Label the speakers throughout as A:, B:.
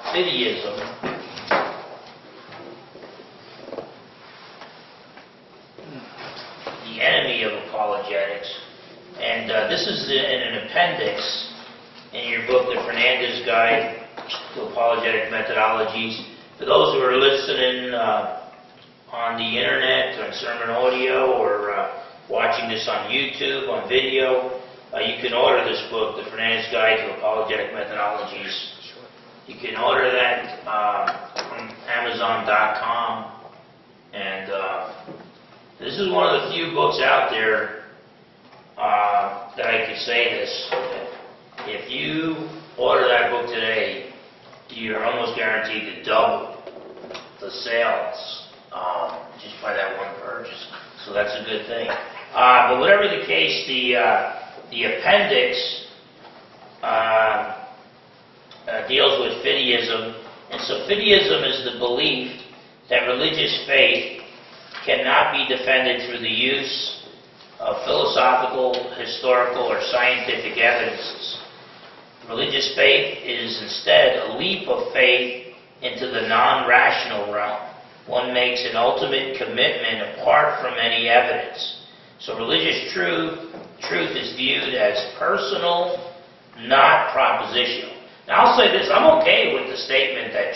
A: Fideism the enemy of apologetics. And this is in an appendix in your book, The Fernandez Guide to Apologetic Methodologies. For those who are listening on the internet, on sermon audio, or watching this on YouTube, on video, you can order this book, The Fernandez Guide to Apologetic Methodologies. You can order that from Amazon.com. And this is one of the few books out there that I could say this. If you order that book today, you're almost guaranteed to double the sales just by that one purchase. So that's a good thing. But whatever the case, the appendix deals with fideism. And so fideism is the belief that religious faith cannot be defended through the use of philosophical, historical, or scientific evidences. Religious faith is instead a leap of faith into the non-rational realm. One makes an ultimate commitment apart from any evidence. So religious truth is viewed as personal, not propositional. Now I'll say this, I'm okay with the statement that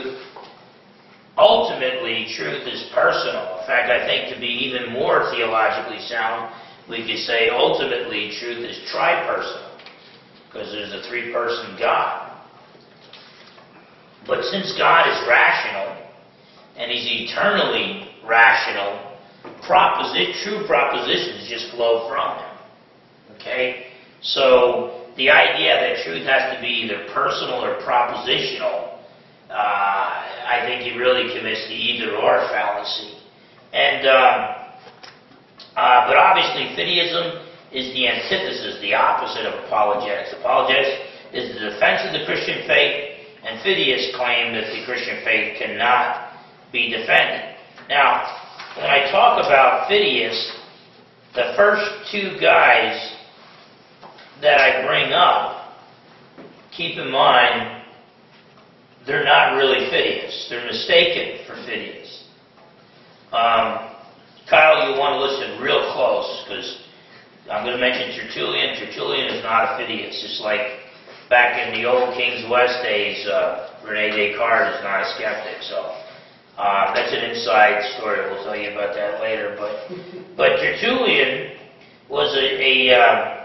A: ultimately truth is personal. In fact, I think to be even more theologically sound, we could say ultimately truth is tripersonal, because there's a three-person God. But since God is rational, and He's eternally rational, true propositions just flow from Him. Okay? So the idea that truth has to be either personal or propositional, I think he really commits the either-or fallacy. And but obviously, fideism is the antithesis, the opposite of apologetics. Apologetics is the defense of the Christian faith, and fideists claim that the Christian faith cannot be defended. Now, when I talk about fideists, the first two guys that I bring up, keep in mind, they're not really fideists. They're mistaken for fideists. Kyle, you want to listen real close, because I'm going to mention Tertullian. Tertullian is not a fideist. Just like back in the old King's West days, Rene Descartes is not a skeptic. So that's an inside story. We'll tell you about that later. But Tertullian was a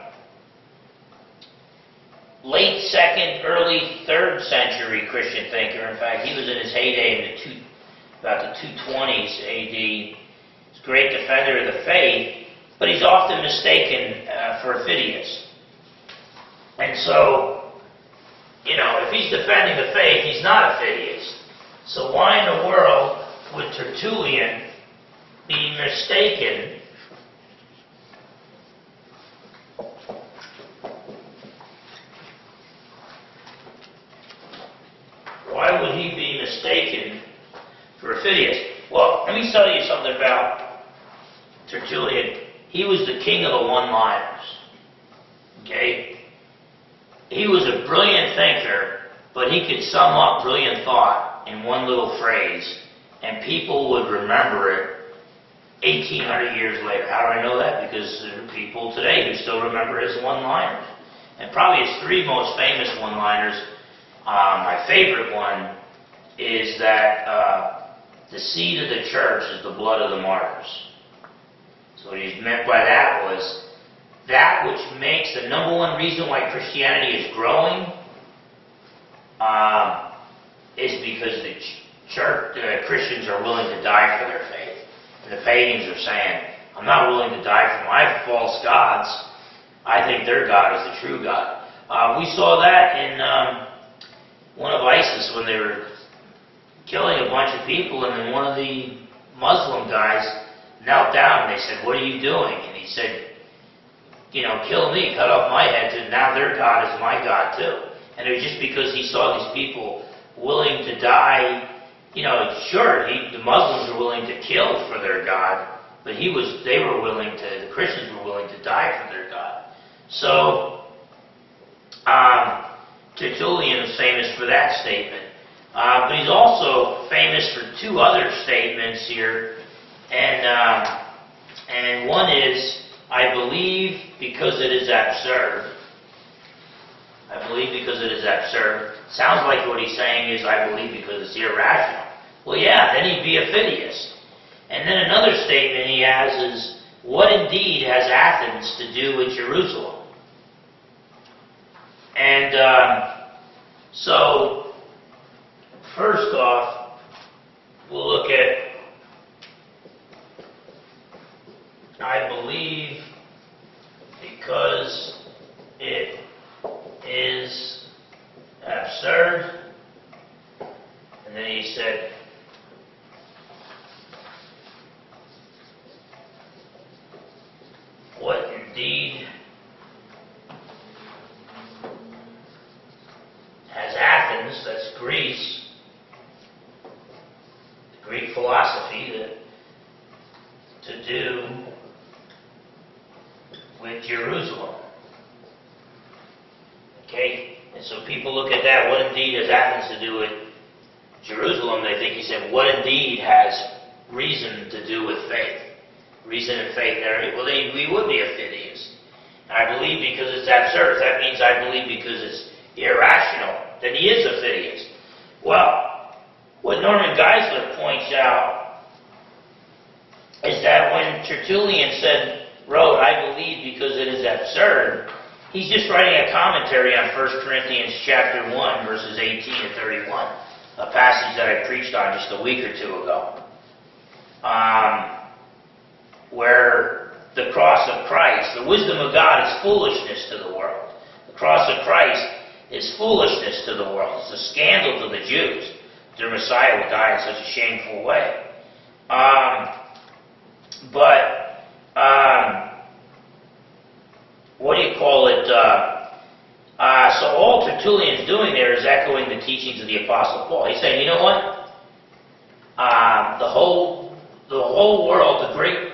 A: late 2nd, early 3rd century Christian thinker. In fact, he was in his heyday in about the 220s A.D. He's a great defender of the faith, but he's often mistaken for a fideist. And so, if he's defending the faith, he's not a fideist. So why in the world would Tertullian be mistaken for a fideist? Well, let me tell you something about Tertullian. He was the king of the one-liners. Okay? He was a brilliant thinker, but he could sum up brilliant thought in one little phrase, and people would remember it 1,800 years later. How do I know that? Because there are people today who still remember his one-liners. And probably his three most famous one-liners, my favorite one is that the seed of the church is the blood of the martyrs. So what he meant by that was that which makes the number one reason why Christianity is growing is because the Christians are willing to die for their faith. And the pagans are saying, I'm not willing to die for my false gods. I think their God is the true God. We saw that in one of ISIS when they were killing a bunch of people, and then one of the Muslim guys knelt down and they said, what are you doing? And he said, kill me, cut off my head, and now their God is my God too. And it was just because he saw these people willing to die. Sure, the Muslims were willing to kill for their God, but the Christians were willing to die for their God. So, Tertullian is famous for that statement. But he's also famous for two other statements here. And one is, I believe because it is absurd. I believe because it is absurd. Sounds like what he's saying is, I believe because it's irrational. Well, yeah, then he'd be a fideist. And then another statement he has is, what indeed has Athens to do with Jerusalem? And so, first off, we'll look at, I believe because it is absurd. And then he said, what indeed has Athens, that's Greece, the Greek philosophy, to do with Jerusalem? Okay, and so people look at that, what indeed has Athens to do with Jerusalem? They think he said, what indeed has reason to do with faith? Reason and faith there. Well, we would be a fideist. I believe because it's absurd. That means I believe because it's irrational. Then he is a fideist. Well, what Norman Geisler points out is that when Tertullian wrote, I believe because it is absurd, he's just writing a commentary on 1 Corinthians chapter 1, verses 18 and 31, a passage that I preached on just a week or two ago. Where the cross of Christ, the wisdom of God, is foolishness to the world. The cross of Christ is foolishness to the world. It's a scandal to the Jews. Their Messiah would die in such a shameful way. What do you call it? So all Tertullian's doing there is echoing the teachings of the Apostle Paul. He's saying, you know what? The whole world,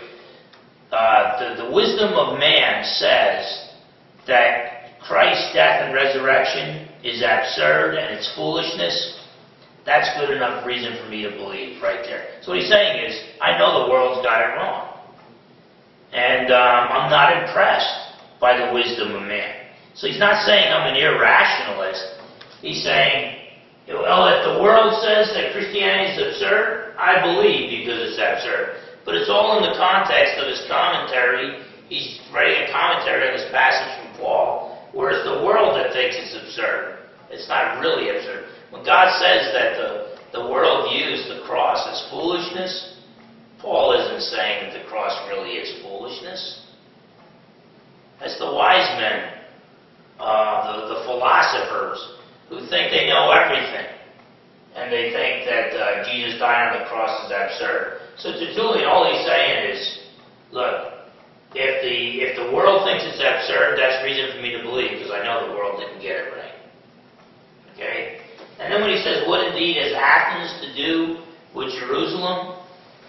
A: the wisdom of man says that Christ's death and resurrection is absurd and it's foolishness. That's good enough reason for me to believe right there. So what he's saying is, I know the world's got it wrong. And I'm not impressed by the wisdom of man. So he's not saying I'm an irrationalist. He's saying, well, if the world says that Christianity is absurd, I believe because it's absurd. But it's all in the context of his commentary. He's writing a commentary on this passage from Paul, where it's the world that thinks it's absurd. It's not really absurd. When God says that the world views the cross as foolishness, Paul isn't saying that the cross really is foolishness. That's the wise men, the philosophers, who think they know everything. And they think that Jesus dying on the cross is absurd. So Tertullian, all he's saying is, look, if the world thinks it's absurd, that's reason for me to believe, because I know the world didn't get it right. Okay? And then when he says, what indeed has Athens to do with Jerusalem?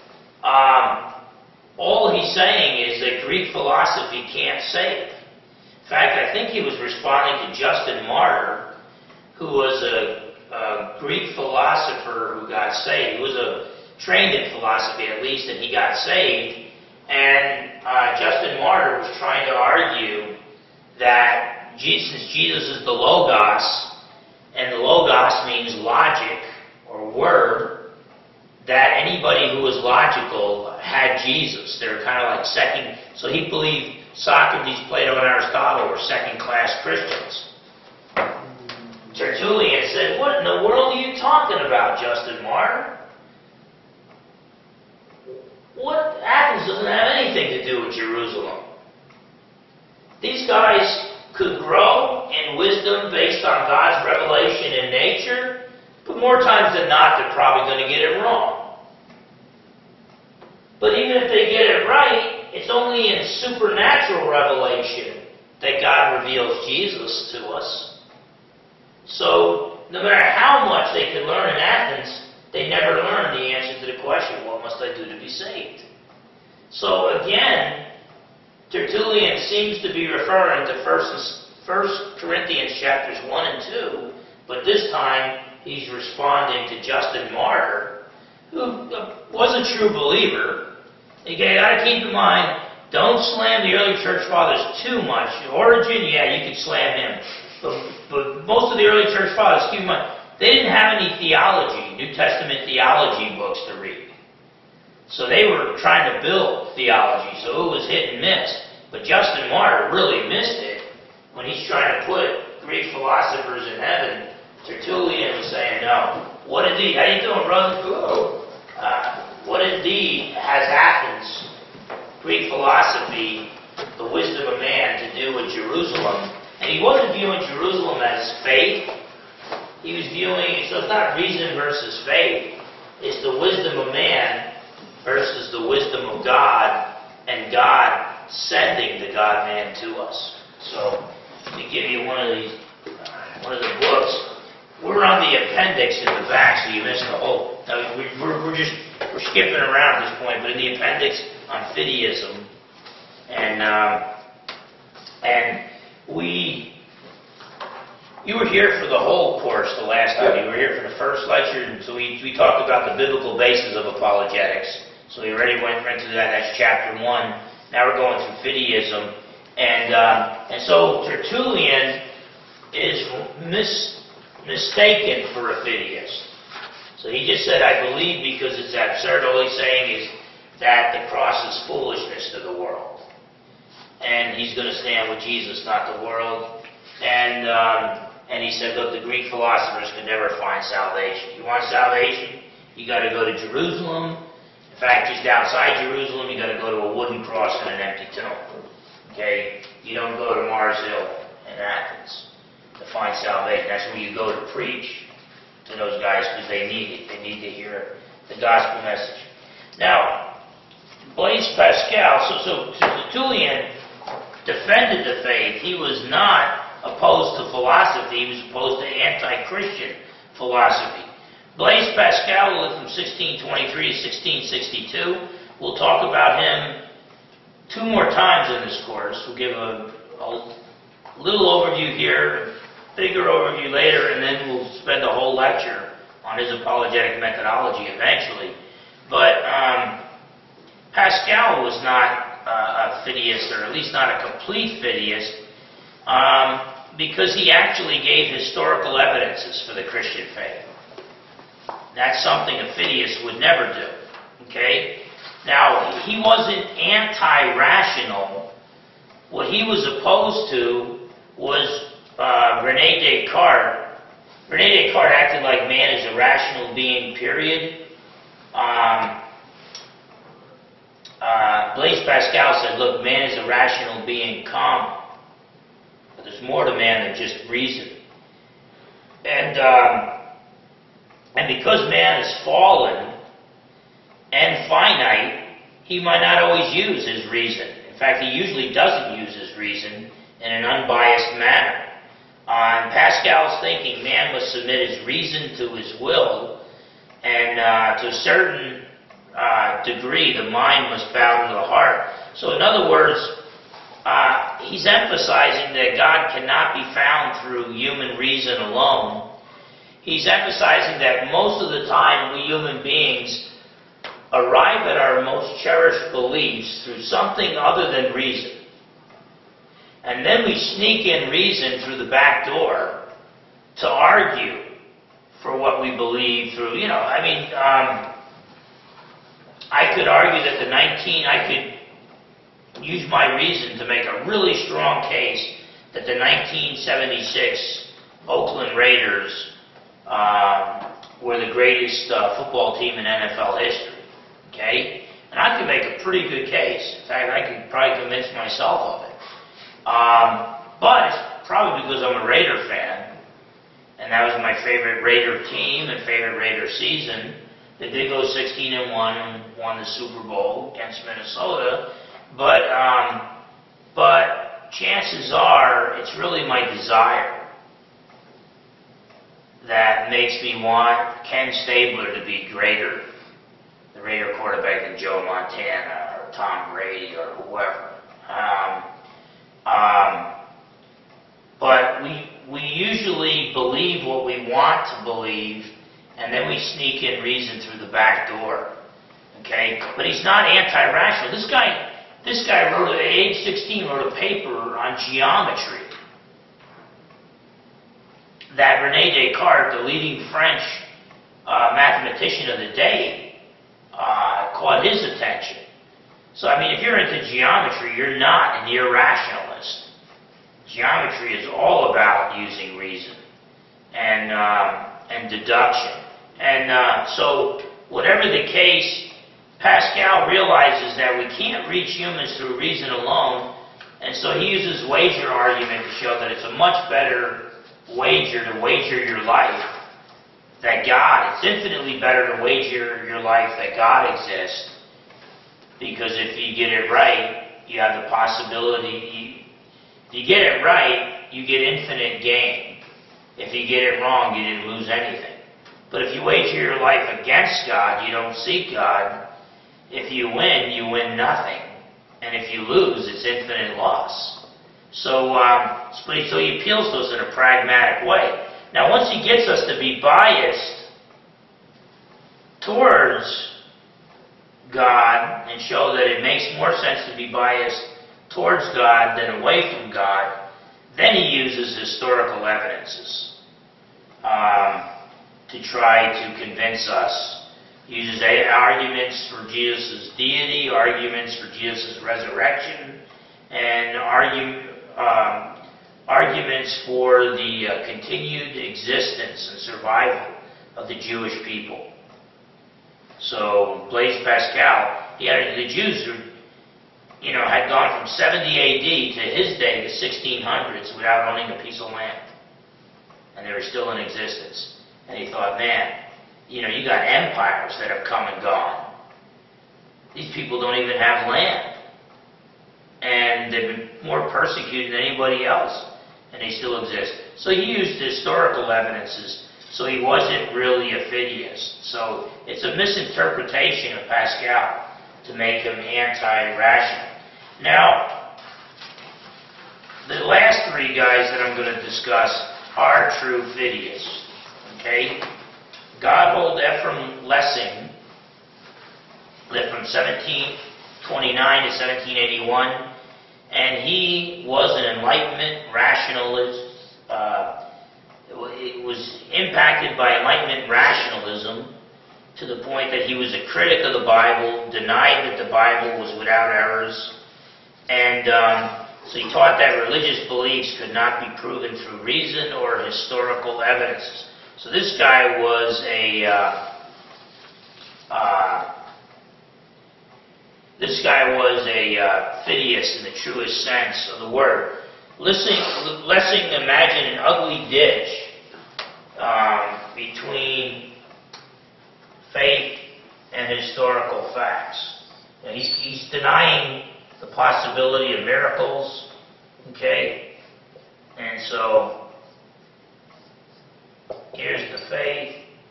A: All he's saying is that Greek philosophy can't save. In fact, I think he was responding to Justin Martyr, who was a Greek philosopher who got saved. He was trained in philosophy at least, and he got saved. And Justin Martyr was trying to argue that since Jesus is the Logos, and the Logos means logic or word, that anybody who was logical had Jesus. They were kind of like second. So he believed Socrates, Plato, and Aristotle were second-class Christians. Tertullian said, what in the world are you talking about, Justin Martyr? What? Athens doesn't have anything to do with Jerusalem. These guys could grow in wisdom based on God's revelation in nature, but more times than not, they're probably going to get it wrong. But even if they get it right, it's only in supernatural revelation that God reveals Jesus to us. So, no matter how much they could learn in Athens, they never learned the answer to the question, what must I do to be saved? So again, Tertullian seems to be referring to 1 Corinthians chapters 1 and 2, but this time he's responding to Justin Martyr, who was a true believer. You got to keep in mind, don't slam the early church fathers too much. Origen, yeah, you could slam him. But most of the early church fathers, keep in mind, they didn't have any theology, New Testament theology books to read. So they were trying to build theology, so it was hit and miss. But Justin Martyr really missed it when he's trying to put Greek philosophers in heaven. Tertullian was saying, no. What indeed? How you doing, brother? Hello. What indeed has Athens, Greek philosophy, the wisdom of man, to do with Jerusalem? And he wasn't viewing Jerusalem as faith. He was viewing, so it's not reason versus faith. It's the wisdom of man versus the wisdom of God, and God sending the God-man to us. So, let me give you one of the books. We're on the appendix in the back, so you missed the whole. We're skipping around at this point, but in the appendix on fideism, you were here for the whole course the last time. You were here for the first lecture, and so we talked about the biblical basis of apologetics. So we already went right through that. That's chapter 1. Now we're going through fideism, and so Tertullian is mistaken for a fideist. So he just said, I believe because it's absurd. All he's saying is that the cross is foolishness to the world. And he's going to stand with Jesus, not the world. And he said, look, the Greek philosophers could never find salvation. You want salvation? You got to go to Jerusalem. In fact, just outside Jerusalem, you got to go to a wooden cross and an empty tomb. Okay? You don't go to Mars Hill in Athens to find salvation. That's where you go to preach to those guys because they need it. They need to hear the gospel message. Now, Blaise Pascal, so Tertullian defended the faith. He was not opposed to philosophy. He was opposed to anti-Christian philosophy. Blaise Pascal lived from 1623 to 1662. We'll talk about him 2 more times in this course. We'll give a little overview here, bigger overview later, and then we'll spend a whole lecture on his apologetic methodology eventually. But Pascal was not a fideist, or at least not a complete fideist, because he actually gave historical evidences for the Christian faith. That's something a fideist would never do. Okay? Now, he wasn't anti-rational. What he was opposed to was René Descartes. René Descartes acted like man is a rational being, period. Blaise Pascal said, look, man is a rational being, comma. But there's more to man than just reason. And because man is fallen and finite, he might not always use his reason. In fact, he usually doesn't use his reason in an unbiased manner. In Pascal's thinking, man must submit his reason to his will, and to a certain degree, the mind must bow to the heart. So in other words, he's emphasizing that God cannot be found through human reason alone. He's emphasizing that most of the time we human beings arrive at our most cherished beliefs through something other than reason. And then we sneak in reason through the back door to argue for what we believe through, I could argue that I could use my reason to make a really strong case that the 1976 Oakland Raiders were the greatest football team in NFL history. Okay? And I could make a pretty good case. In fact, I could probably convince myself of it. But it's probably because I'm a Raider fan, and that was my favorite Raider team and favorite Raider season. They did go 16-1 and won the Super Bowl against Minnesota, but chances are it's really my desire that makes me want Ken Stabler to be greater, the Raider quarterback, than Joe Montana or Tom Brady or whoever. But we usually believe what we want to believe, and then we sneak in reason through the back door. Okay? But he's not anti-rational. This guy wrote, at age 16, wrote a paper on geometry that René Descartes, the leading French mathematician of the day, caught his attention. So, I mean, if you're into geometry, you're not an irrationalist. Geometry is all about using reason and deduction. And so, whatever the case, Pascal realizes that we can't reach humans through reason alone, and so he uses wager argument to show that it's a much better wager to wager your life that God, it's infinitely better to wager your life that God exists, because if you get it right, you have the possibility, if you get it right, you get infinite gain. If you get it wrong, you didn't lose anything. But if you wager your life against God, you don't seek God. If you win nothing. And if you lose, it's infinite loss. So he appeals to us in a pragmatic way. Now, once he gets us to be biased towards God and show that it makes more sense to be biased towards God than away from God, then he uses historical evidences to try to convince us. He uses arguments for Jesus' deity, arguments for Jesus' resurrection, and arguments for the continued existence and survival of the Jewish people. So, Blaise Pascal, the Jews had gone from 70 A.D. to his day, the 1600s, without owning a piece of land. And they were still in existence. And he thought, man, you got empires that have come and gone. These people don't even have land. And they've been more persecuted than anybody else. And they still exist. So he used historical evidences. So he wasn't really a fideist. So it's a misinterpretation of Pascal to make him anti-rational. Now, the last three guys that I'm going to discuss are true fideists. Okay? Gotthold Ephraim Lessing lived from 1729 to 1781, and he was an Enlightenment rationalist. It was impacted by Enlightenment rationalism to the point that he was a critic of the Bible, denied that the Bible was without errors, and so he taught that religious beliefs could not be proven through reason or historical evidence. So this guy was a fideist in the truest sense of the word. Lessing imagined an ugly ditch between faith and historical facts. And he's denying the possibility of miracles, okay? And so, here's the faith.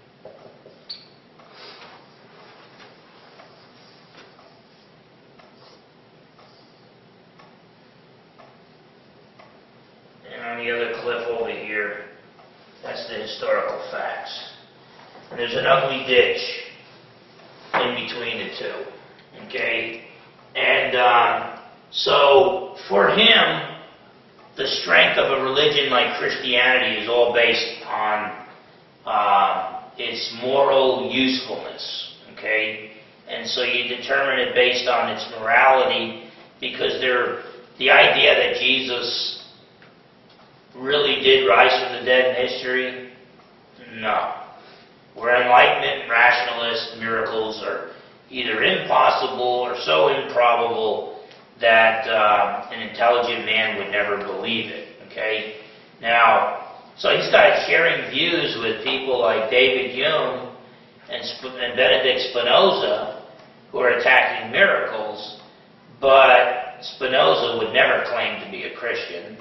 A: And on the other cliff over here, that's the historical facts. And there's an ugly ditch in between the two, okay? And so, for him, the strength of a religion like Christianity is all based on its moral usefulness, okay? And so you determine it based on its morality, because the idea that Jesus really did rise from the dead in history, no. We're Enlightenment rationalists. Miracles are either impossible or so improbable that an intelligent man would never believe it, okay? Now, so he's got sharing views with people like David Hume and Benedict Spinoza, who are attacking miracles, but Spinoza would never claim to be a Christian.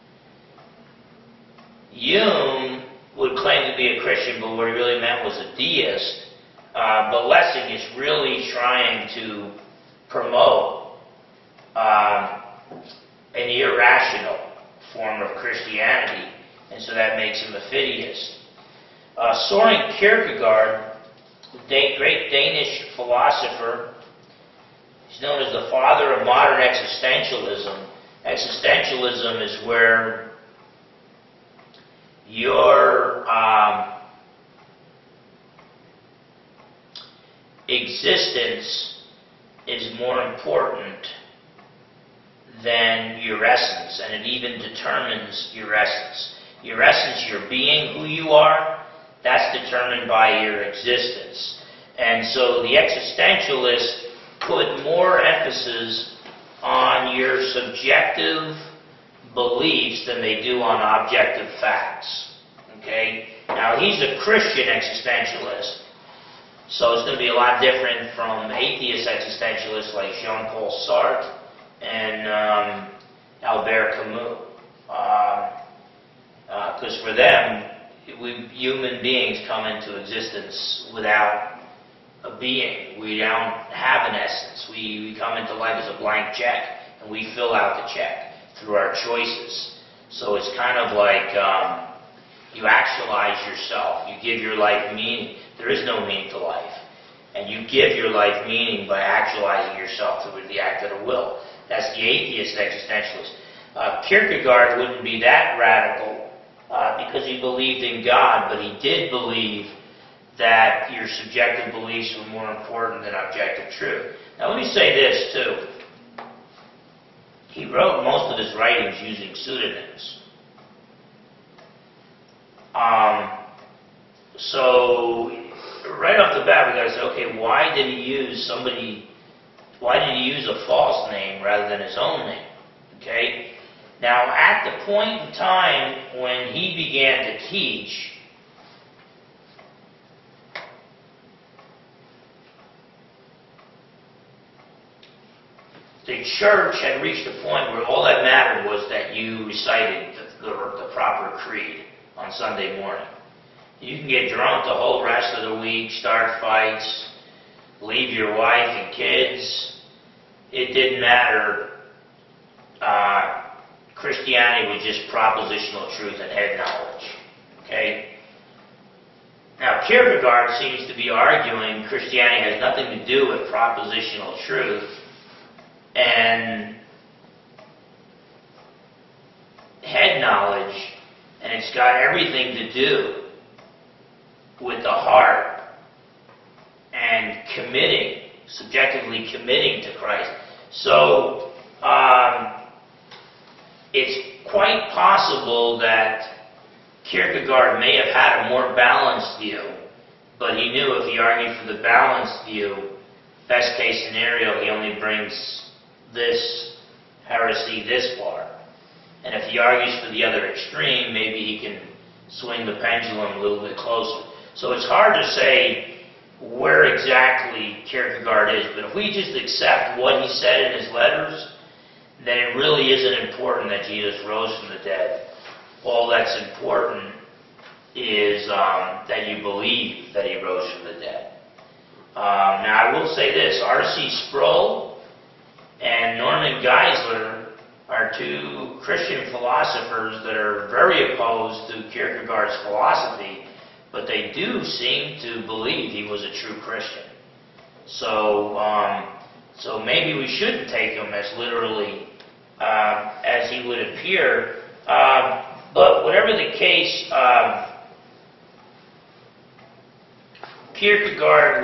A: Hume would claim to be a Christian, but what he really meant was a deist. But Lessing is really trying to promote an irrational form of Christianity and so that makes him a fideist. Søren Kierkegaard, the great Danish philosopher, he's known as the father of modern existentialism. Existentialism is where your existence is more important than your essence, and it even determines your essence. Your essence, your being, who you are, that's determined by your existence. And so the existentialists put more emphasis on your subjective beliefs than they do on objective facts. Okay? Now, he's a Christian existentialist, so it's going to be a lot different from atheist existentialists like Jean-Paul Sartre and Albert Camus. Because for them, human beings come into existence without a being. We don't have an essence. We come into life as a blank check, and we fill out the check through our choices. So it's kind of like you actualize yourself. You give your life meaning. There is no meaning to life. And you give your life meaning by actualizing yourself through the act of the will. That's the atheist existentialist. Kierkegaard wouldn't be that radical because he believed in God, but he did believe that your subjective beliefs were more important than objective truth. Now let me say this too. He wrote most of his writings using pseudonyms. So right off the bat, we got to say, okay, why did he use a false name rather than his own name? Okay? Now, at the point in time when he began to teach, the church had reached a point where all that mattered was that you recited the proper creed on Sunday morning. You can get drunk the whole rest of the week, start fights, leave your wife and kids. It didn't matter. Christianity was just propositional truth and head knowledge. Okay? Now, Kierkegaard seems to be arguing Christianity has nothing to do with propositional truth and head knowledge, and it's got everything to do with the heart and committing, subjectively committing to Christ. So, it's quite possible that Kierkegaard may have had a more balanced view, but he knew if he argued for the balanced view, best case scenario, he only brings this heresy this far. And if he argues for the other extreme, maybe he can swing the pendulum a little bit closer. So it's hard to say where exactly Kierkegaard is, but if we just accept what he said in his letters, then it really isn't important that Jesus rose from the dead. All that's important is that you believe that he rose from the dead. Now, I will say this. R.C. Sproul and Norman Geisler are two Christian philosophers that are very opposed to Kierkegaard's philosophy, but they do seem to believe he was a true Christian. So maybe we shouldn't take him as literally as he would appear. But whatever the case, Kierkegaard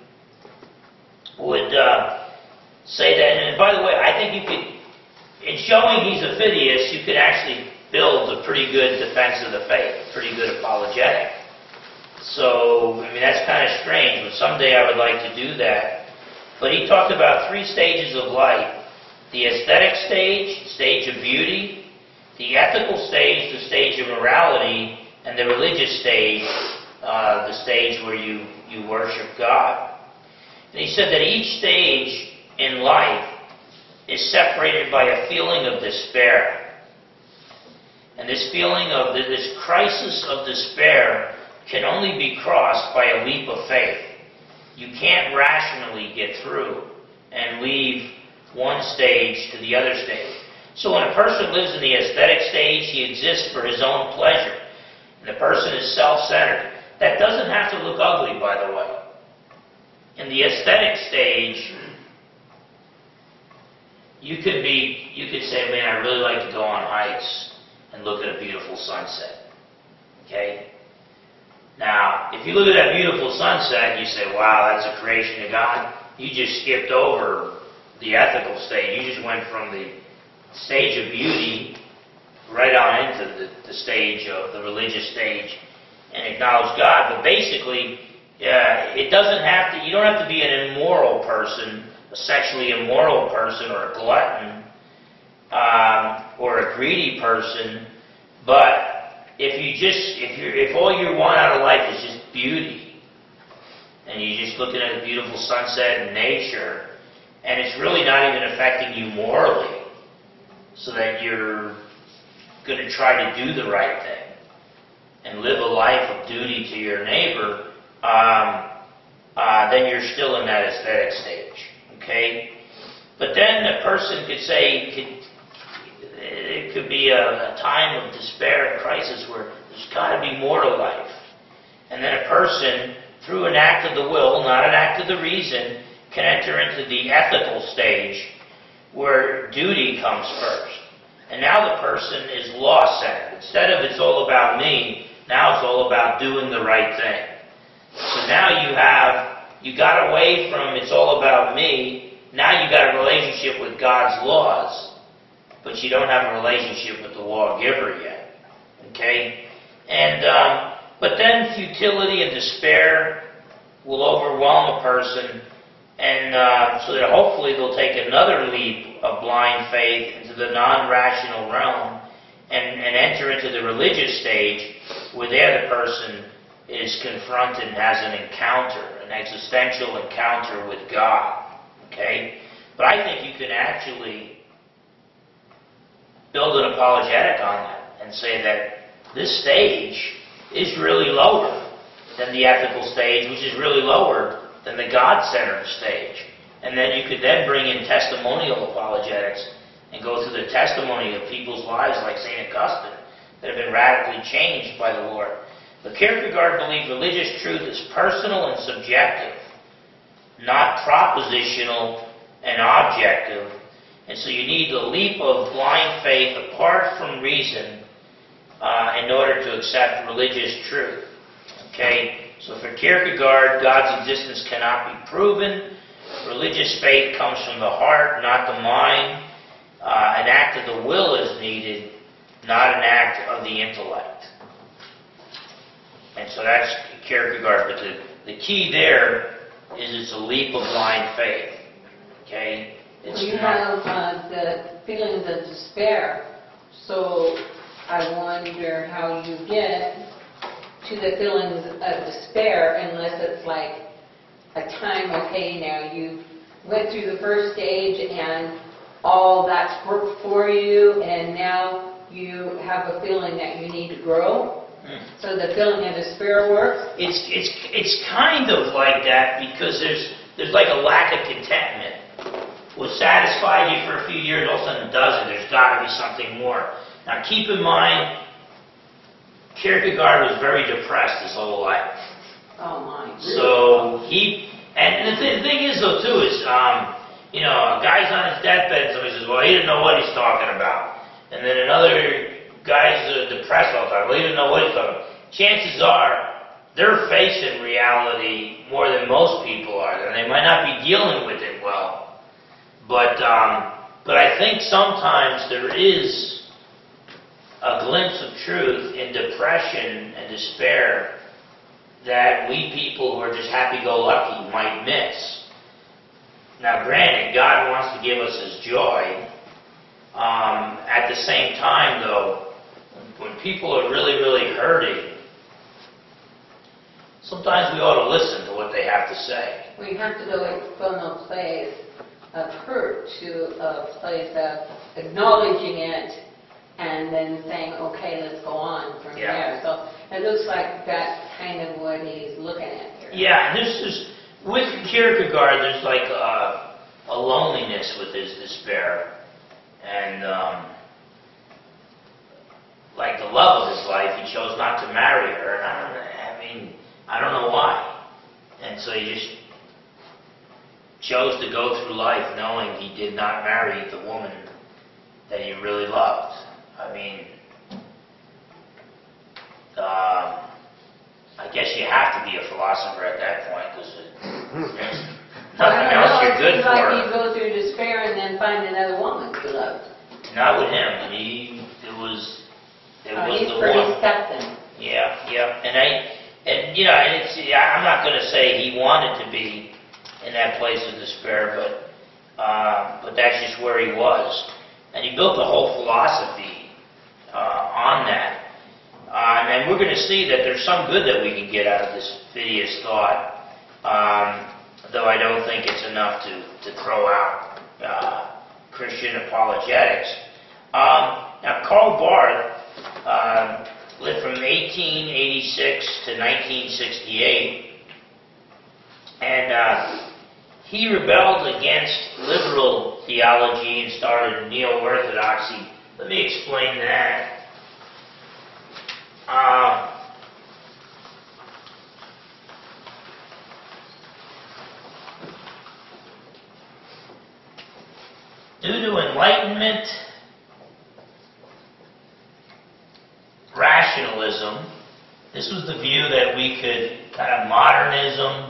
A: would say that. And by the way, I think you could, in showing he's a fideist, you could actually build a pretty good defense of the faith, pretty good apologetic. So, I mean, that's kind of strange, but someday I would like to do that. But he talked about 3 stages of life. The aesthetic stage, the stage of beauty, the ethical stage, the stage of morality, and the religious stage, the stage where you worship God. And he said that each stage in life is separated by a feeling of despair. And this feeling of this crisis of despair can only be crossed by a leap of faith. You can't rationally get through and leave one stage to the other stage. So when a person lives in the aesthetic stage, he exists for his own pleasure. And the person is self-centered. That doesn't have to look ugly, by the way. In the aesthetic stage, you could say, man, I really like to go on hikes and look at a beautiful sunset. Okay? Now, if you look at that beautiful sunset and you say, wow, that's a creation of God, you just skipped over the ethical stage. You just went from the stage of beauty right on into the stage of the religious stage and acknowledge God. But basically, it doesn't have to, you don't have to be an immoral person, a sexually immoral person, or a glutton, or a greedy person. But if all you want out of life is just beauty, and you're just looking at a beautiful sunset and nature, and it's really not even affecting you morally, so that you're going to try to do the right thing and live a life of duty to your neighbor, then you're still in that aesthetic stage. Okay? But then a person could say, it could be a time of despair and crisis where there's got to be more to life. And then a person, through an act of the will, not an act of the reason, can enter into the ethical stage where duty comes first. And now the person is law-centered. Instead of it's all about me, now it's all about doing the right thing. So now you got away from it's all about me, now you got a relationship with God's laws, but you don't have a relationship with the lawgiver yet. Okay? And, but then futility and despair will overwhelm a person, and so that hopefully they'll take another leap of blind faith into the non-rational realm and enter into the religious stage where there the person is confronted and has an encounter, an existential encounter with God. Okay? But I think you can actually build an apologetic on that and say that this stage is really lower than the ethical stage, which is really lower than the God-centered stage. And then you could then bring in testimonial apologetics and go through the testimony of people's lives like St. Augustine that have been radically changed by the Lord. But Kierkegaard believed religious truth is personal and subjective, not propositional and objective. And so you need the leap of blind faith apart from reason in order to accept religious truth. Okay? So for Kierkegaard, God's existence cannot be proven. Religious faith comes from the heart, not the mind. An act of the will is needed, not an act of the intellect. And so that's Kierkegaard. But the key there is it's a leap of blind faith. Okay? It's
B: you have the feelings of despair. So I wonder how you get to the feelings of despair unless it's like a time, okay, now you went through the first stage and all that's worked for you, and now you have a feeling that you need to grow. So the feeling of despair works?
A: It's kind of like that because there's like a lack of contentment. What satisfied you for a few years all of a sudden doesn't. There's got to be something more. Now keep in mind, Kierkegaard was very depressed his whole life.
B: Oh my.
A: So and the thing is though too is, a guy's on his deathbed and somebody says, well, he didn't know what he's talking about. And then another guy's depressed all the time. Well, he didn't know what he's talking about. Chances are, they're facing reality more than most people are. And they might not be dealing with it well. But I think sometimes there is a glimpse of truth in depression and despair that we people who are just happy-go-lucky might miss. Now, granted, God wants to give us His joy. At the same time, though, when people are really, really hurting, sometimes we ought to listen to what they have to say.
B: We have to go from a place of hurt to a place of acknowledging it and then saying, okay, let's go on from there. So it looks like that's kind of what he's looking at here.
A: Yeah, and this is, with Kierkegaard, there's like a loneliness with his despair. And like the love of his life, he chose not to marry her. And I don't know why. And so he just chose to go through life knowing he did not marry the woman that he really loved. I guess you have to be a philosopher at that point because there's nothing else you're good for.
B: Like you go through despair and then find another woman to love.
A: Not with him. It was
B: He's
A: the
B: pretty
A: one.
B: stuck then.
A: Yeah. I'm not going to say he wanted to be in that place of despair, but that's just where he was, and he built a whole philosophy on that. And we're going to see that there's some good that we can get out of this Phidias thought, though I don't think it's enough to throw out Christian apologetics. Now, Karl Barth lived from 1886 to 1968, and he rebelled against liberal theology and started neo-orthodoxy. Let me explain that. Due to Enlightenment rationalism, this was the view that we could, kind of modernism,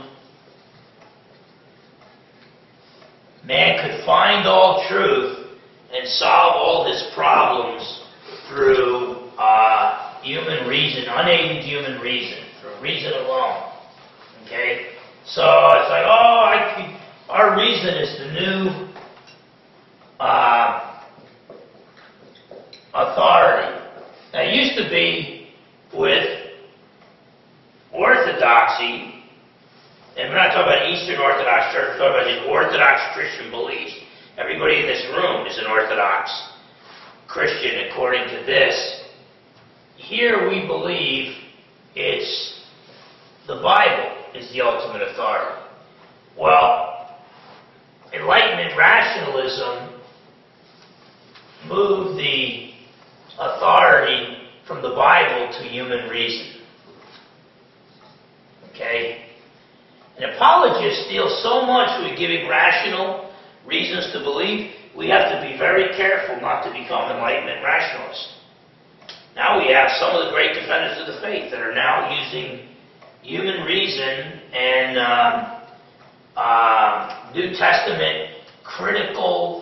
A: man could find all truth and solve all his problems through human reason, unaided human reason, through reason alone. Okay? So it's like, our reason is the new authority. Now, it used to be with orthodoxy, and we're not talking about Eastern Orthodox Church, we're talking about the Orthodox Christian beliefs. Everybody in this room is an Orthodox Christian according to this. Here we believe it's the Bible is the ultimate authority. Well, Enlightenment rationalism moved the authority from the Bible to human reason. Okay? And apologists deal so much with giving rational reasons to believe, we have to be very careful not to become Enlightenment rationalists. Now we have some of the great defenders of the faith that are now using human reason and New Testament critical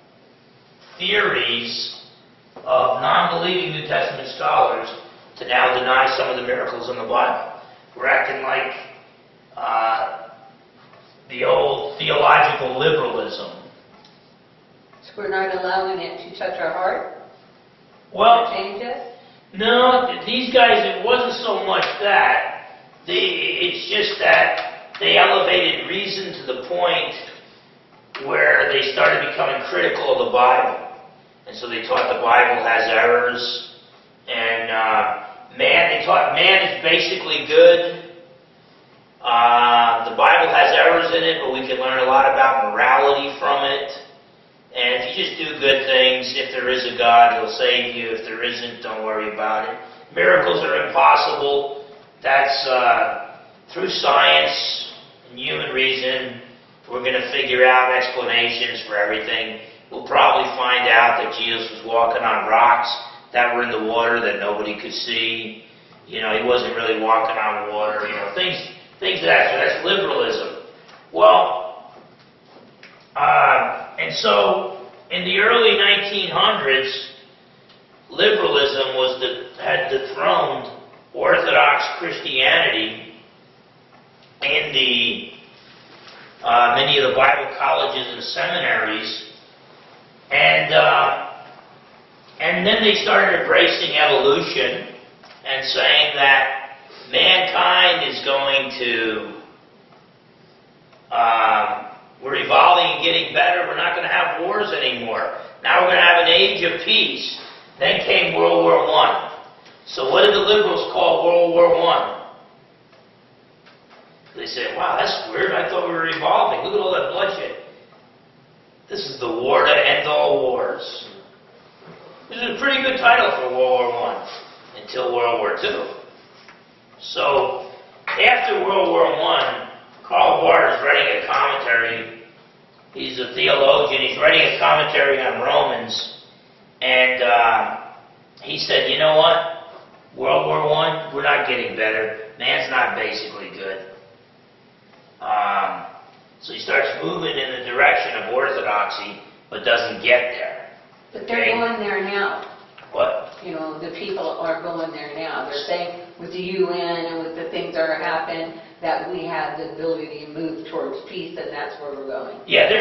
A: theories of non-believing New Testament scholars to now deny some of the miracles in the Bible. We're acting like the old theological liberalism.
B: So we're not allowing it to touch our heart?
A: Well,
B: change us?
A: No, these guys, it wasn't so much that. It's just that they elevated reason to the point where they started becoming critical of the Bible. And so they taught the Bible has errors. And they taught man is basically good. The Bible has errors in it, but we can learn a lot about morality from it. And if you just do good things, if there is a God, He'll save you. If there isn't, don't worry about it. Miracles are impossible. That's through science and human reason. We're going to figure out explanations for everything. We'll probably find out that Jesus was walking on rocks that were in the water that nobody could see. He wasn't really walking on water. Things of that. So that's liberalism. Well, and so in the early 1900s, liberalism had dethroned Orthodox Christianity in many of the Bible colleges and seminaries, and then they started embracing evolution and saying that mankind is going to we're evolving and getting better. We're not going to have wars anymore. Now we're going to have an age of peace. Then came World War I. So what did the liberals call World War I? They said, wow, that's weird. I thought we were evolving. Look at all that bloodshed. This is the war to end all wars. This is a pretty good title for World War I until World War II. So, after World War I, Karl Barth is writing a commentary. He's a theologian. He's writing a commentary on Romans. And he said, you know what? World War I, we're not getting better. Man's not basically good. So he starts moving in the direction of orthodoxy, but doesn't get there.
B: But they're going there now.
A: What?
B: You know, the people are going there now. They're saying with the UN and with the things that are happening that we have the ability to move towards peace, and that's where we're going.
A: Yeah,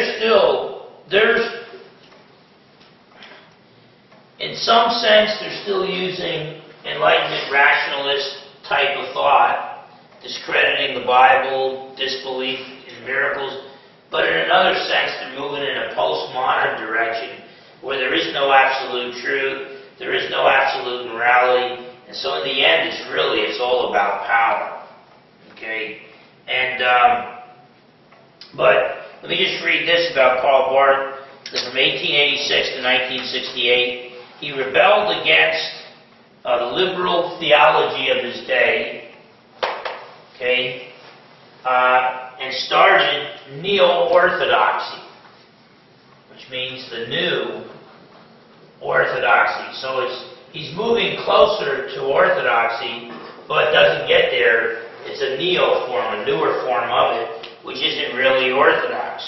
A: in some sense, they're still using Enlightenment rationalist type of thought, discrediting the Bible, disbelief in miracles, but in another sense, they're moving in a postmodern direction where there is no absolute truth, there is no absolute morality, and so in the end, it's all about power. Okay? And, but let me just read this about Karl Barth. From 1886 to 1968, he rebelled against the liberal theology of his day, okay, and started neo-orthodoxy, which means the new orthodoxy. So he's moving closer to orthodoxy, but doesn't get there. It's a neo form, a newer form of it, which isn't really orthodox.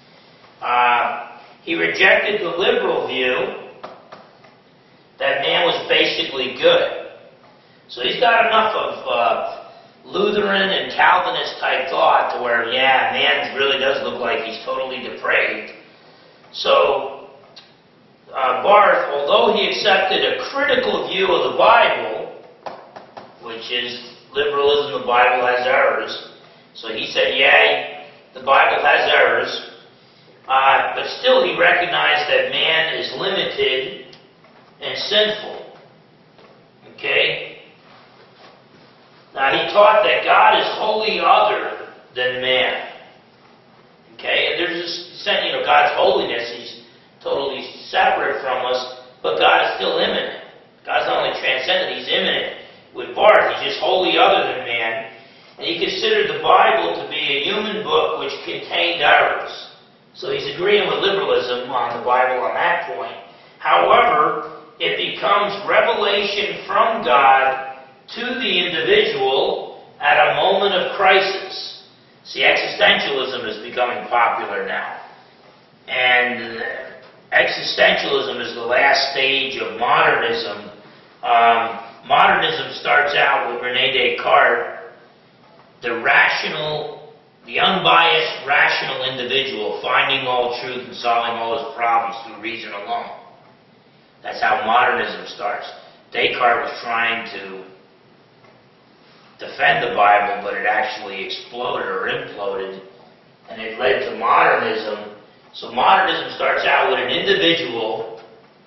A: He rejected the liberal view that man was basically good. So he's got enough of Lutheran and Calvinist type thought to where, yeah, man really does look like he's totally depraved. So Barth, although he accepted a critical view of the Bible, which is liberalism, the Bible has errors. So he said, yeah, the Bible has errors. But still he recognized that man is limited and sinful. Okay? Now he taught that God is wholly other than man. Okay? And there's this sense, God's holiness, he's totally separate from us, but God is still immanent. God's not only transcendent, he's immanent. With Barth, he's just wholly other than man. And he considered the Bible to be a human book which contained errors. So he's agreeing with liberalism on the Bible on that point. However, it becomes revelation from God to the individual at a moment of crisis. See, existentialism is becoming popular now. And existentialism is the last stage of modernism. Modernism starts out with René Descartes, the unbiased, rational individual finding all truth and solving all his problems through reason alone. That's how modernism starts. Descartes was trying to defend the Bible, but it actually exploded or imploded, and it led to modernism. So modernism starts out with an individual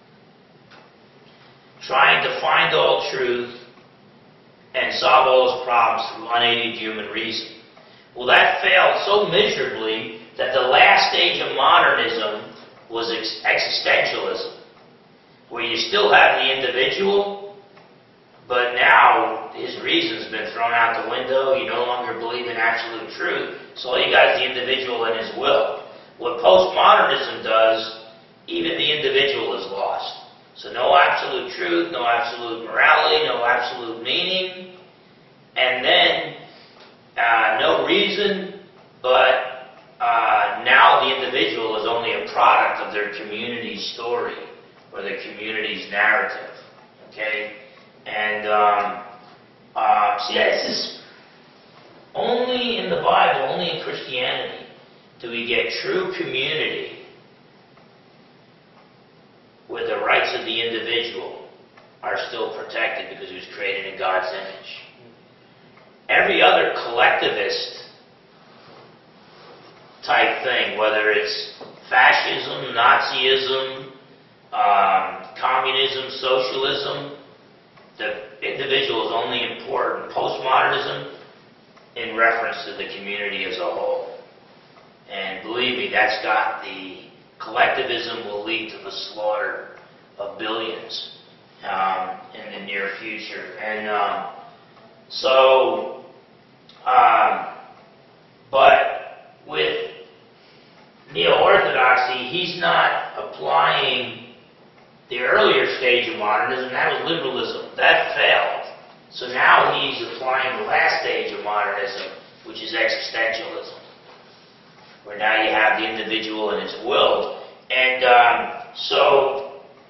A: trying to find all truth and solve all his problems through unaided human reason. Well, that failed so miserably that the last stage of modernism was existentialism, where you still have the individual, but now his reason's been thrown out the window. You no longer believe in absolute truth, so all you got is the individual and his will. What postmodernism does, even the individual is lost. So no absolute truth, no absolute morality, no absolute meaning, and then no reason, but now the individual is only a product of their community's story or their community's narrative. Okay? And see, this is only in the Bible, only in Christianity do we get true community where the rights of the individual are still protected because he was created in God's image. Every other collectivist type thing, whether it's fascism, Nazism, communism, socialism, the individual is only important. Postmodernism, in reference to the community as a whole. And believe me, that's got the collectivism will lead to the slaughter of billions in the near future. And but with Neo-Orthodoxy, he's not applying the earlier stage of modernism. That was liberalism. That failed. So now he's applying the last stage of modernism, which is existentialism, where now you have the individual and his will. And so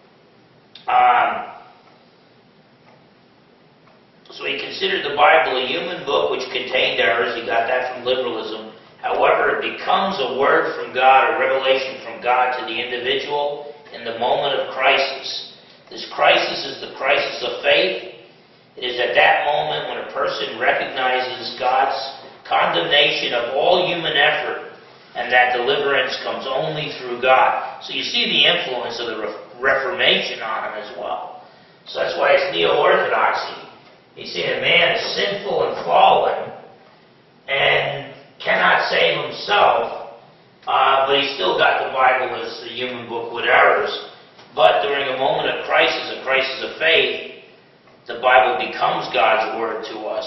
A: he considered the Bible a human book which contained errors. He got that from liberalism. However, it becomes a word from God, a revelation from God to the individual in the moment of crisis. This crisis is the crisis of faith. It is at that moment when a person recognizes God's condemnation of all human effort and that deliverance comes only through God. So you see the influence of the Reformation on him as well. So that's why it's Neo-Orthodoxy. You see, a man is sinful and fallen and cannot save himself, but he's still got the Bible as the human book with errors. But during a moment of crisis, a crisis of faith, the Bible becomes God's word to us.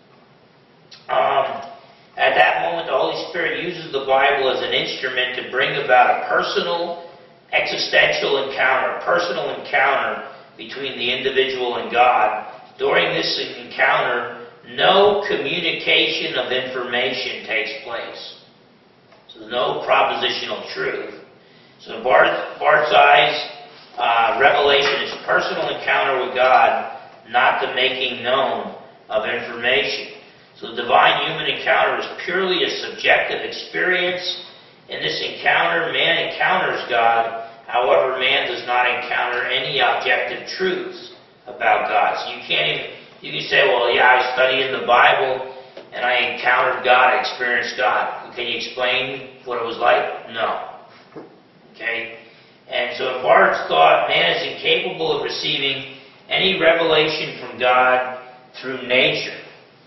A: At that moment, the Holy Spirit uses the Bible as an instrument to bring about a personal, existential encounter, a personal encounter between the individual and God. During this encounter, no communication of information takes place. So there's no propositional truth. So in Barth's eyes, revelation is personal encounter with God, not the making known of information. So the divine-human encounter is purely a subjective experience. In this encounter, man encounters God. However, man does not encounter any objective truths about God. So you can say, well, yeah, I studied in the Bible and I encountered God, I experienced God. Can you explain what it was like? No. Okay? And so in Barth's thought, man is incapable of receiving any revelation from God through nature.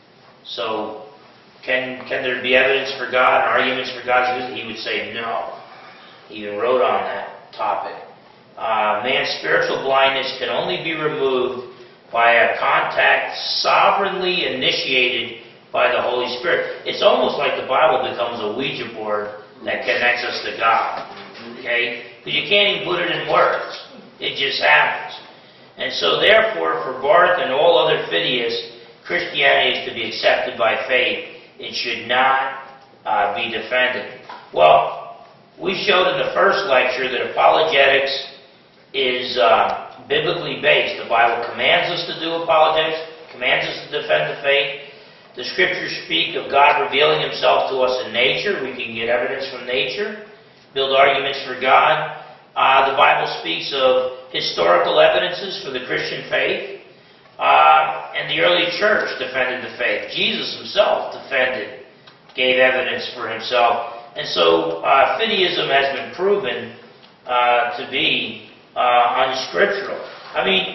A: So can there be evidence for God, arguments for God's existence? He would say no. He even wrote on that topic. Man's spiritual blindness can only be removed by a contact sovereignly initiated by the Holy Spirit. It's almost like the Bible becomes a Ouija board that connects us to God. Okay? Because you can't even put it in words. It just happens. And so therefore, for Barth and all other Fideists, Christianity is to be accepted by faith. It should not be defended. Well, we showed in the first lecture that apologetics is biblically based. The Bible commands us to do apologetics, commands us to defend the faith. The Scriptures speak of God revealing Himself to us in nature. We can get evidence from nature, build arguments for God. The Bible speaks of historical evidences for the Christian faith. And the early church defended the faith. Jesus Himself gave evidence for Himself. And so Fideism has been proven to be unscriptural. I mean,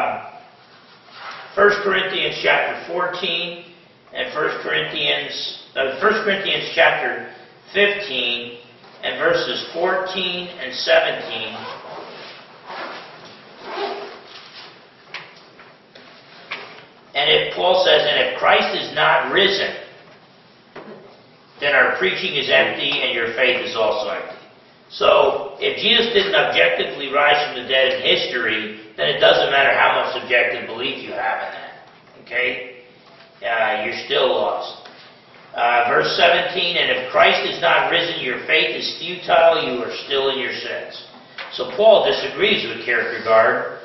A: 1 Corinthians chapter 14 and 1 Corinthians chapter 15 and verses 14 and 17. And if Paul says, and if Christ is not risen, then our preaching is empty and your faith is also empty. So, if Jesus didn't objectively rise from the dead in history, then it doesn't matter how much subjective belief you have in that. Okay? You're still lost. Verse 17, and if Christ is not risen, your faith is futile, you are still in your sins. So Paul disagrees with Kierkegaard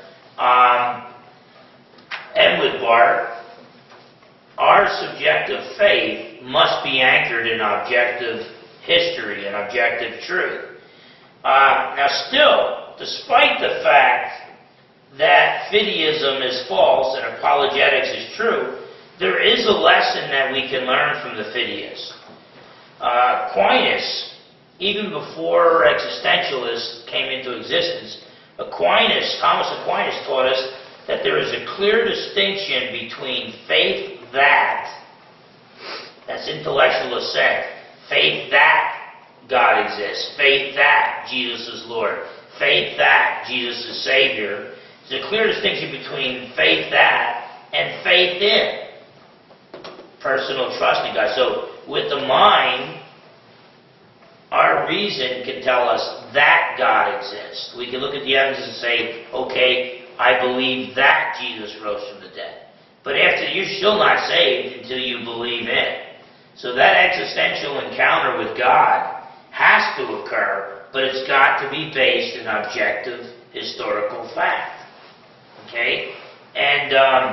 A: and with Barth. Our subjective faith must be anchored in objective history and objective truth. Now still, despite the fact that Fideism is false and apologetics is true, there is a lesson that we can learn from the Fideists. Aquinas, even before existentialists came into existence, Thomas Aquinas taught us that there is a clear distinction between faith that's intellectual assent, faith that God exists, faith that Jesus is Lord, faith that Jesus is Savior. There's a clear distinction between faith that and faith in. Personal trust in God. So with the mind, our reason can tell us that God exists. We can look at the evidence and say, okay, I believe that Jesus rose from the dead. But you're still not saved until you believe in. So that existential encounter with God has to occur, but it's got to be based in objective historical fact. Okay? And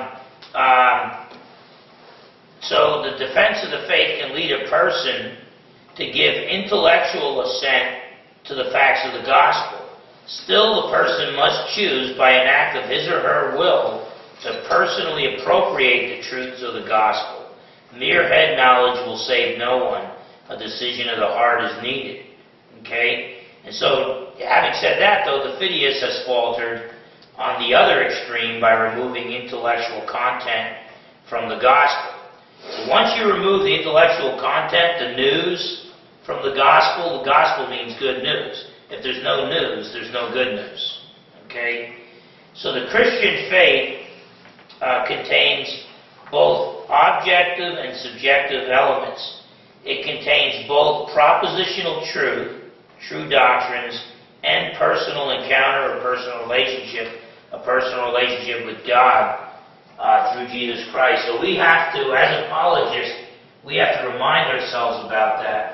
A: so the defense of the faith can lead a person to give intellectual assent to the facts of the gospel. Still, the person must choose by an act of his or her will to personally appropriate the truths of the gospel. Mere head knowledge will save no one. A decision of the heart is needed. Okay? And so, having said that, though, the Phidias has faltered on the other extreme by removing intellectual content from the gospel. So once you remove the intellectual content, the news from the gospel means good news. If there's no news, there's no good news. Okay? So the Christian faith contains both objective and subjective elements. It contains both propositional truth, true doctrines, and personal encounter or personal relationship, a personal relationship with God through Jesus Christ. So we have to, as apologists, we have to remind ourselves about that.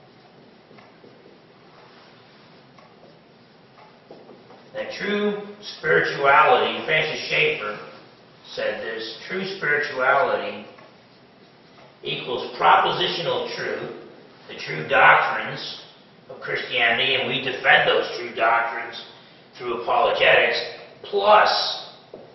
A: That true spirituality, Francis Schaeffer said this, true spirituality equals propositional truth, the true doctrines of Christianity, and we defend those true doctrines through apologetics, plus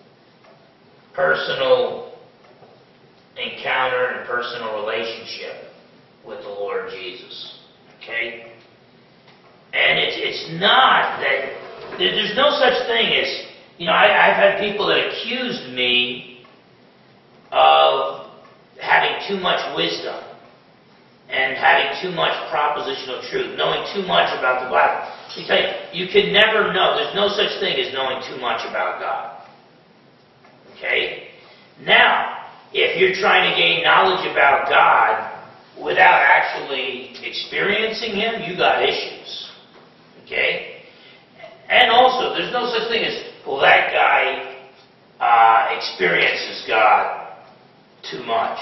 A: personal encounter and personal relationship with the Lord Jesus. Okay? And it's not that there's no such thing as, I've had people that accused me of having too much wisdom and having too much propositional truth, knowing too much about the Bible. Let me tell you, you can never know. There's no such thing as knowing too much about God. Okay? Now, if you're trying to gain knowledge about God without actually experiencing Him, you got issues. Okay? And also, there's no such thing as, well, that guy experiences God too much.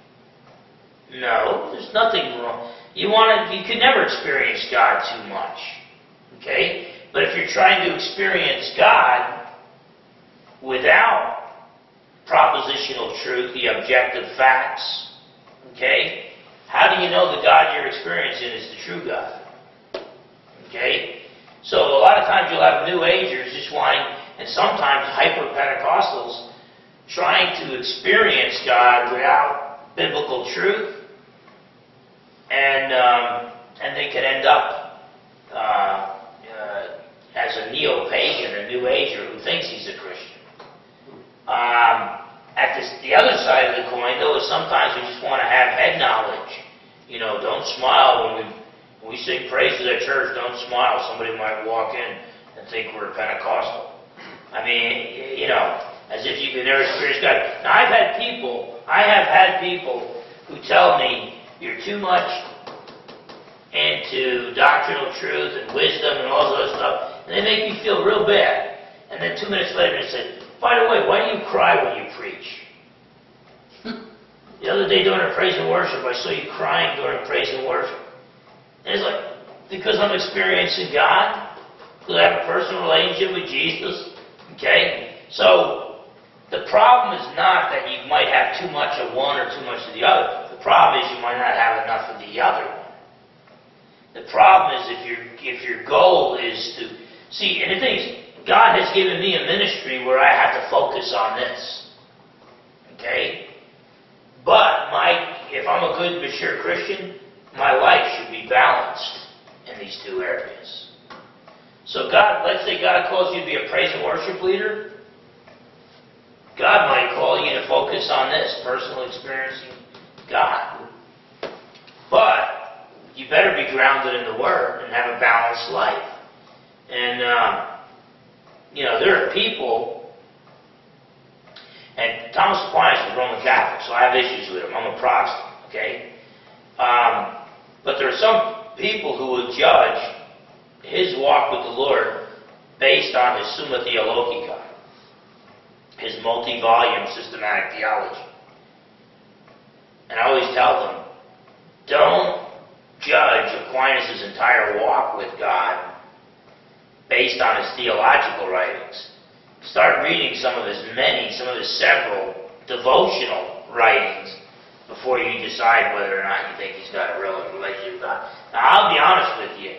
A: No, there's nothing wrong. You can never experience God too much. Okay? But if you're trying to experience God without propositional truth, the objective facts, okay, how do you know the God you're experiencing is the true God? Okay? So a lot of times you'll have New Agers just wanting, and sometimes hyper-Pentecostals, trying to experience God without biblical truth, and they could end up as a neo-pagan, a New Ager who thinks he's a Christian. The other side of the coin, though, is sometimes we just want to have head knowledge. Don't smile when we sing praises at church. Don't smile. Somebody might walk in and think we're Pentecostal. I mean, as if you could never experience God. Now, I have had people who tell me you're too much into doctrinal truth and wisdom and all this other stuff, and they make me feel real bad. And then 2 minutes later they say, by the way, why do you cry when you preach? The other day during a praise and worship, I saw you crying during praise and worship. And it's like, because I'm experiencing God, because I have a personal relationship with Jesus. Okay? So, the problem is not that you might have too much of one or too much of the other. The problem is you might not have enough of the other one. The problem is if your goal is to see, and the thing is, God has given me a ministry where I have to focus on this. Okay? But if I'm a good, mature Christian, my life should be balanced in these two areas. So let's say God calls you to be a praise and worship leader. God might call you to focus on this, personal experiencing God. But you better be grounded in the Word and have a balanced life. And there are people, and Thomas Aquinas was Roman Catholic, so I have issues with him. I'm a Protestant, okay? But there are some people who will judge his walk with the Lord based on his Summa Theologica, his multi-volume systematic theology. And I always tell them, don't judge Aquinas' entire walk with God based on his theological writings. Start reading some of his several devotional writings before you decide whether or not you think he's got a real relationship with God. Now, I'll be honest with you.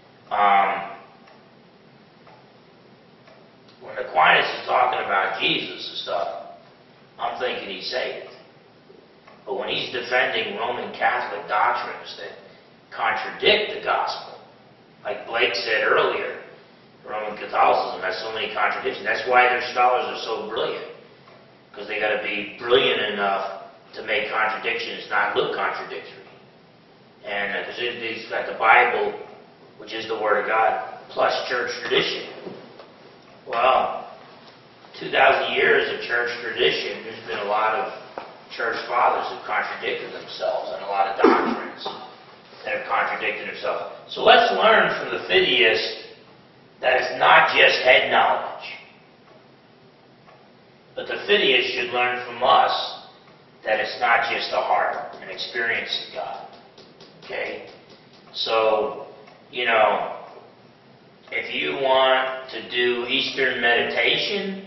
A: When Aquinas is talking about Jesus and stuff, I'm thinking he's saved. But when he's defending Roman Catholic doctrines that contradict the gospel, like Blake said earlier, Roman Catholicism has so many contradictions. That's why their scholars are so brilliant, because they got to be brilliant enough to make contradictions not look contradictory. And because he's got the Bible, which is the Word of God, plus church tradition. Well, 2,000 years of church tradition, there's been a lot of church fathers who contradicted themselves and a lot of doctrines that have contradicted themselves. So let's learn from the Fideist that it's not just head knowledge. But the Fideist should learn from us that it's not just the heart and experience of God. Okay? So, if you want to do Eastern meditation,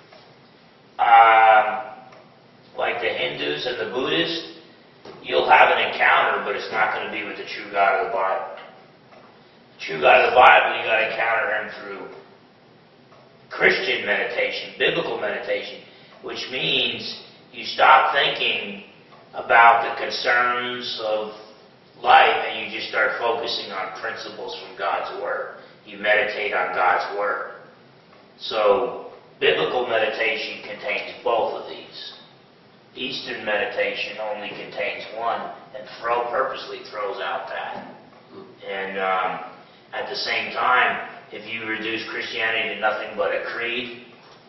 A: like the Hindus and the Buddhists, you'll have an encounter, but it's not going to be with the true God of the Bible. The true God of the Bible, you got to encounter him through Christian meditation, biblical meditation, which means you stop thinking about the concerns of life and you just start focusing on principles from God's Word. You meditate on God's Word. So, biblical meditation contains both of these. Eastern meditation only contains one, and purposely throws out that. And at the same time, if you reduce Christianity to nothing but a creed,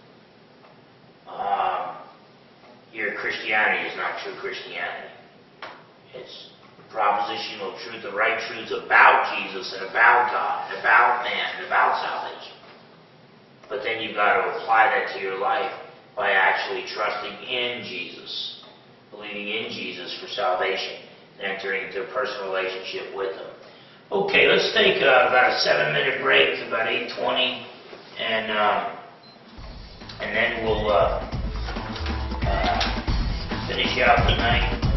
A: your Christianity is not true Christianity. It's propositional truth, the right truths about Jesus and about God, and about man, and about salvation. But then you've got to apply that to your life by actually trusting in Jesus, believing in Jesus for salvation, and entering into a personal relationship with Him. Okay, let's take about a 7-minute break. It's about 8:20, and then we'll finish out the night.